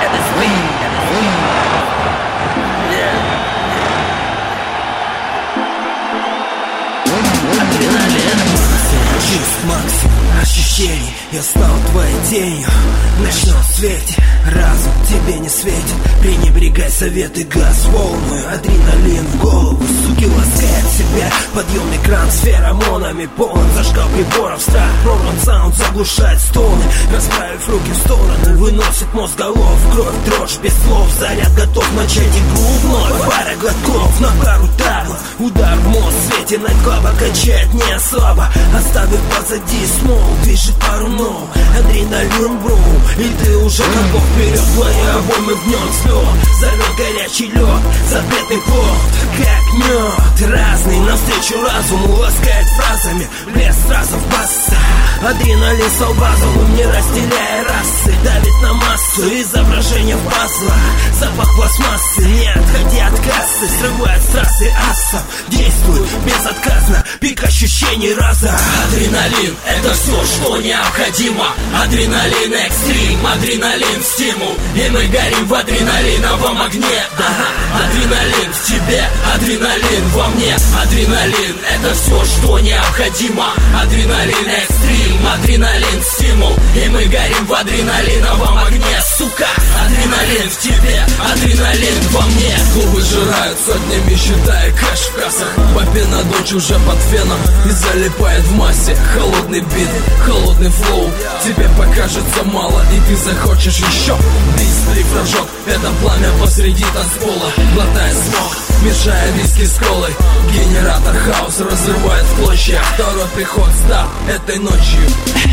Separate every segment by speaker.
Speaker 1: Максимум ощущений, я стал твоей тенью в ночном свете. Разум тебе не светит, пренебрегай советы, газ волную, адреналин в голову, суки, ласкает себя. Подъемный кран с феромонами полон, зажгал приборов страх, прорван саунд заглушает стоны. Расправив руки в стороны, выносит мозг голов, кровь, дрожь без слов, заряд готов начать игру вновь. Пара глотков на пару таблов, удар в мозг, светит найтклаба, качает не слабо, оставив позади смол, движет пару ног, адреналин бру, и ты уже готов вперед. Твои обоймы в нем слет, зовет горячий лед, запретный плод, как мед, разный навстречу разуму, ласкает фразами, лес сразу в баса. Адреналин стал базовым, не разделяя расы, давит на массу, изображение в пазлах, запах пластмассы, не отходи от кассы, срывает с трассы асфальт, действует безотказно, пик ощущений раза.
Speaker 2: Адреналин — это все, что необходимо. Адреналин экстрим, адреналин стимул, и мы горим в адреналиновом огне. Адреналин в тебе, адреналин во мне. Адреналин — это все, что необходимо. Адреналин экстрим, адреналин стимул, и мы горим в адреналиновом огне. Сука, адреналин в тебе, адреналин во мне.
Speaker 3: Клубы жирают сотнями, считая кэш в кассах. Папина дочь уже под феном и залипает в массе. Холодный бит, холодный флоу, тебе покажется мало, и ты захочешь еще. Дисплей рожок, это пламя посреди танцпола, глотая смог, мешая диски с колой. Генератор хаос разрывает в клочья. Второй приход стал этой ночью.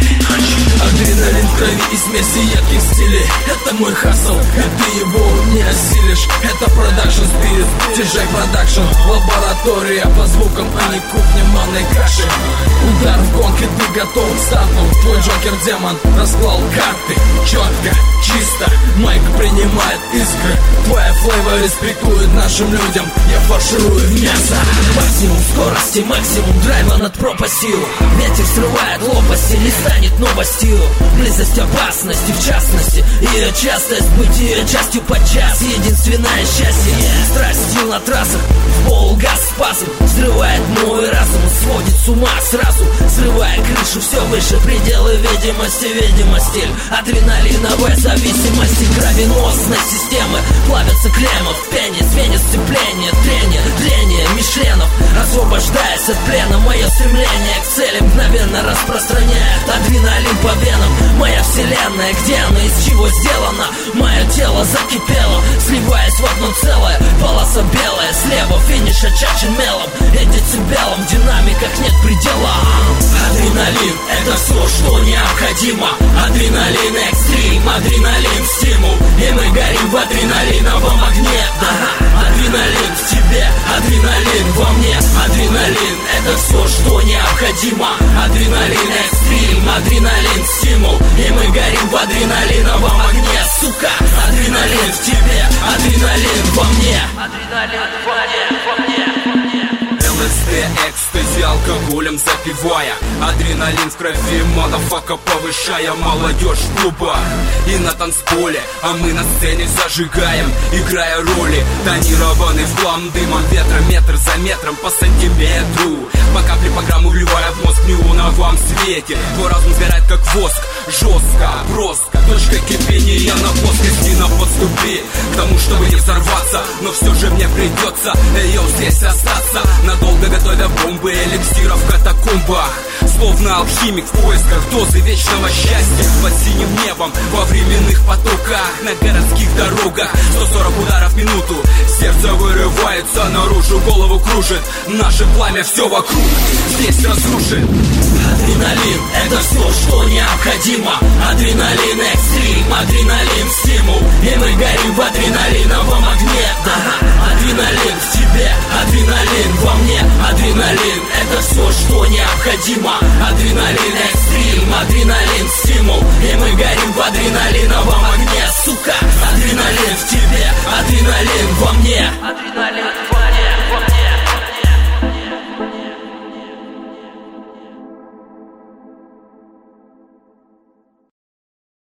Speaker 3: Адреналин в крови и смеси ярких стилей. Это мой хасл, и ты его не осилишь. Это продакшн спирит, TJ продакшн, лаборатория по звукам, а не кухня манной каши. Удар в гонг, и ты готов к старту. Твой Джокер-демон расклал карты четко, чисто. Майк принимает искры. Твоя флейва респектует нашим людям. Я фарширую в мясо.
Speaker 2: Максимум скорости, максимум драйва над пропастью. Ветер срывает лопасти, не станет новостью. Близость опасности, в частности, ее частость, быть ее частью подчас. Единственное счастье, страстью на трассах, в пол газ спазм, взрывает мой разум, сводит с ума сразу, срывая крышу все выше, пределы видимости, видимо стиль адреналиновой зависимости, кровеносной системы, плавятся клеммы в пене, звенит сцепление, трение Мишленов, освобождаясь от плена, мое стремление к цели мгновенно распространяет адреналин по венам. Моя вселенная, где она, из чего сделана? Мое тело закипело, сливаясь в одно целое. Полоса белая, слева финиш очерчен мелом, и децибелом в динамиках нет предела. Адреналин — это все, что необходимо. Адреналин экстрим, адреналин стимул, и мы горим в адреналиновом огне. Адреналин в тебе, адреналин во мне. Адреналин — это все, что необходимо. Адреналин экстрим, адреналин стимул, и мы горим в адреналиновом огне. Сука, адреналин в тебе, адреналин во мне. Адреналин во мне.
Speaker 4: ЛСД, экстази, алкоголем запивая, адреналин в крови, мадафака повышая. Молодежь в клубах и на танцполе, а мы на сцене зажигаем, играя роли. Тонированный в хлам дымом ветра, метр за метром по сантиметру. По капле по грамму вливая в мозг в неоновом свете. Твой разум сгорает как воск, жестко, броско. Точка кипения на плоскости, на подступе к тому, чтобы не взорваться. Но все же мне придется, здесь остаться надолго, готовя бомбы, эликсира в катакомбах. Словно алхимик в поисках дозы вечного счастья. Под синим небом, во временных потоках, на городских дорогах. 140 ударов в минуту, сердце вырывается наружу, голову кружит. Наше пламя все вокруг здесь разрушит.
Speaker 2: Адреналин — это все, что необходимо. Адреналин экстрим, адреналин стимул, и мы горим в адреналиновом огне. Адреналин в тебе, адреналин во мне. Адреналин — это все, что необходимо. Адреналин экстрим, адреналин стимул, и мы горим в адреналиновом огне. Сука, адреналин в тебе, адреналин во мне. Адреналин